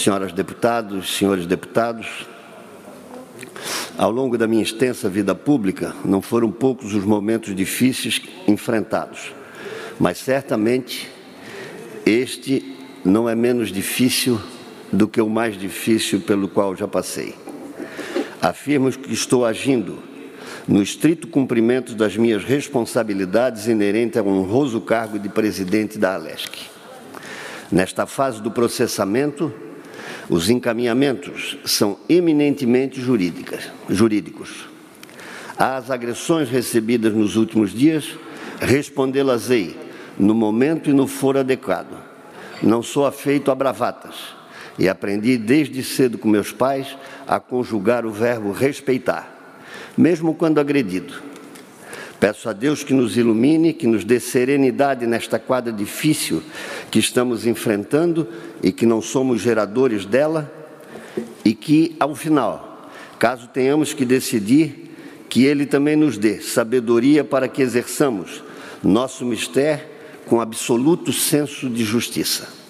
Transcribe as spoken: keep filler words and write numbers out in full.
senhoras deputados, senhores deputados, ao longo da minha extensa vida pública, não foram poucos os momentos difíceis enfrentados, mas certamente este não é menos difícil do que o mais difícil pelo qual já passei. Afirmo que estou agindo no estrito cumprimento das minhas responsabilidades inerentes ao honroso cargo de presidente da Alesc. Nesta fase do processamento, os encaminhamentos são eminentemente jurídicas, jurídicos. Às agressões recebidas nos últimos dias, respondê-las-ei no momento e no foro adequado. Não sou afeito a bravatas e aprendi desde cedo com meus pais a conjugar o verbo respeitar, mesmo quando agredido. Peço a Deus que nos ilumine, que nos dê serenidade nesta quadra difícil que estamos enfrentando e que não somos geradores dela, e que, ao final, caso tenhamos que decidir, que Ele também nos dê sabedoria para que exerçamos nosso mistério com absoluto senso de justiça.